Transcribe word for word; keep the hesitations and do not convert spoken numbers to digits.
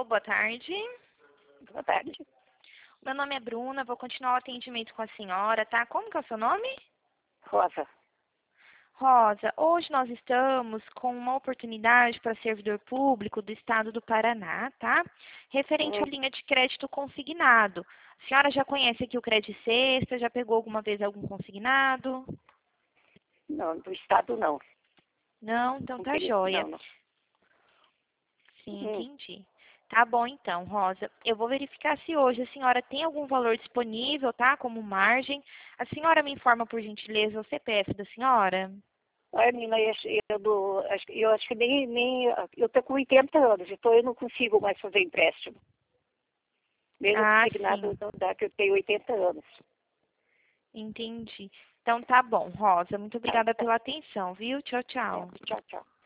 boa tarde. Boa tarde. Meu nome é Bruna, vou continuar o atendimento com a senhora, tá? Como que é o seu nome? Rosa. Rosa, hoje nós estamos com uma oportunidade para servidor público do estado do Paraná, tá? Referente Hum, à linha de crédito consignado. A senhora já conhece aqui o Crédito Sexta? Já pegou alguma vez algum consignado? não, do estado não. Não? Então Não, tá queria- joia. não. não. Sim, Hum, entendi. Tá bom então, Rosa. Eu vou verificar se hoje a senhora tem algum valor disponível, tá? Como margem. A senhora me informa, por gentileza, o C P F da senhora? Olha, menina, eu, acho- eu, do- acho que- eu acho que nem, nem... Eu tô com oitenta anos, então eu não consigo mais fazer empréstimo. Mesmo Ah, consignado, sim. não dá, que eu tenho oitenta anos. Entendi. Então tá bom, Rosa. Muito Tá, obrigada tá, pela atenção, viu? Tchau, tá. tchau. Tchau, tchau.